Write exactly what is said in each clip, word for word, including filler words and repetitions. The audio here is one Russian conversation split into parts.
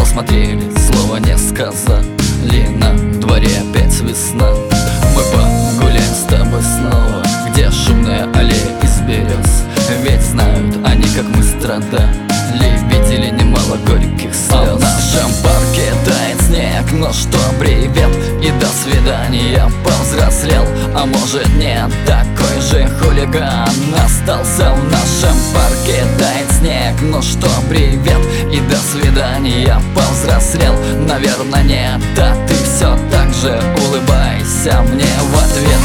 посмотрели, слова не сказали. На дворе опять весна. Мы погуляем с тобой снова, где шумная аллея из берез. Ведь знают они, как мы страдали, видели немало горьких слез. А в нашем парке тает снег. Ну что, привет и до свидания. Повзрослел, а может нет, такой же хулиган остался. В нашем парке тает снег. Ну что, привет и до свидания. Повзрослел, наверное нет, а ты все так же улыбайся мне в ответ.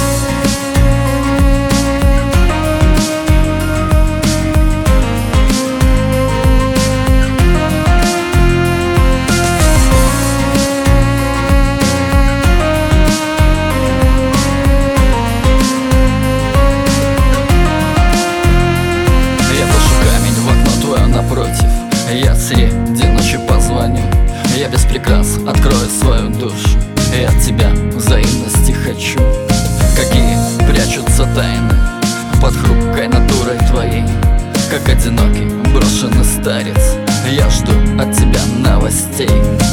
Я среди ночи позвоню, я без прикрас открою свою душу. И от тебя взаимности хочу. Какие прячутся тайны под хрупкой натурой твоей. Как одинокий брошенный старец, я жду от тебя новостей.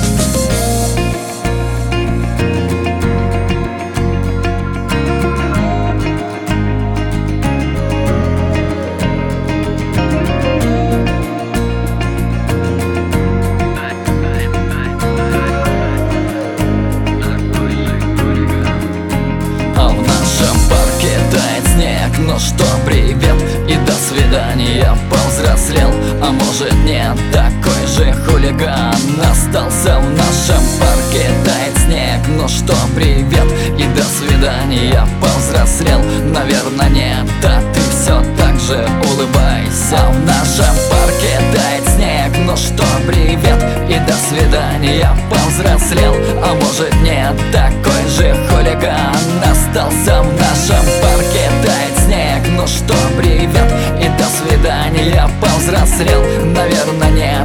Ну что, привет и до свидания. Повзрослел, а может нет, такой же хулиган остался. В нашем парке тает снег. Ну что, привет и до свидания. Повзрослел, наверное нет, а ты все так же улыбайся. В нашем парке тает снег. Ну что, привет и до свидания. Повзрослел, а может нет, такой же хулиган остался. В нашем парке тает снег. Ну что, привет и до свидания. Повзрослел, наверное нет,